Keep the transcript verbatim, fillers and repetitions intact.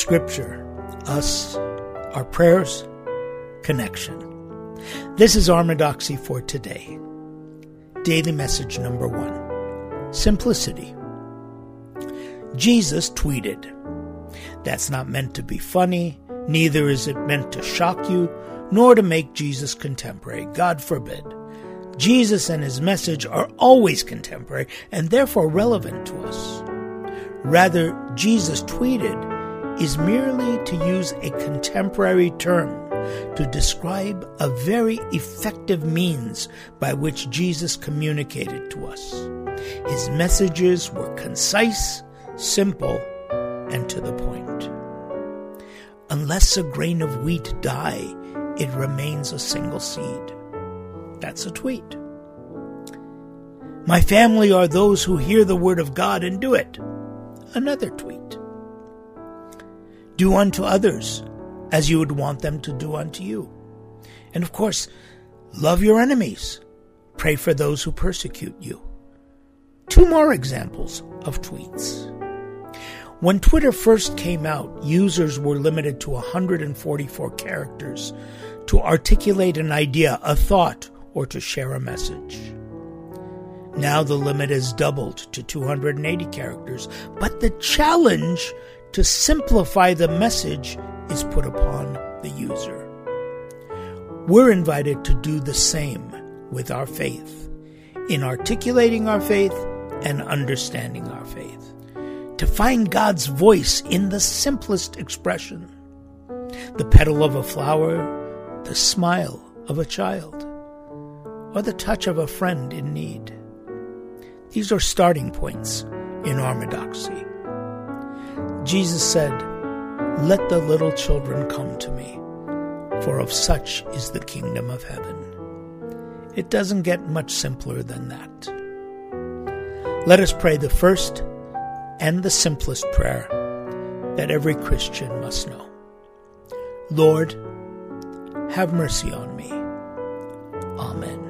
Scripture, us, our prayers, connection. This is Orthodoxy for today. Daily message number one. Simplicity. Jesus tweeted. That's not meant to be funny, neither is it meant to shock you, nor to make Jesus contemporary. God forbid. Jesus and his message are always contemporary and therefore relevant to us. Rather, Jesus tweeted is merely to use a contemporary term to describe a very effective means by which Jesus communicated to us. His messages were concise, simple, and to the point. Unless a grain of wheat die, it remains a single seed. That's a tweet. My family are those who hear the word of God and do it. Another tweet. Do unto others as you would want them to do unto you. And of course, love your enemies. Pray for those who persecute you. Two more examples of tweets. When Twitter first came out, users were limited to one hundred forty-four characters to articulate an idea, a thought, or to share a message. Now the limit is doubled to two hundred eighty characters, but the challenge to simplify the message is put upon the user. We're invited to do the same with our faith, in articulating our faith and understanding our faith, to find God's voice in the simplest expression, the petal of a flower, the smile of a child, or the touch of a friend in need. These are starting points in orthodoxy. Jesus said, "Let the little children come to me, for of such is the kingdom of heaven." It doesn't get much simpler than that. Let us pray the first and the simplest prayer that every Christian must know. Lord, have mercy on me. Amen.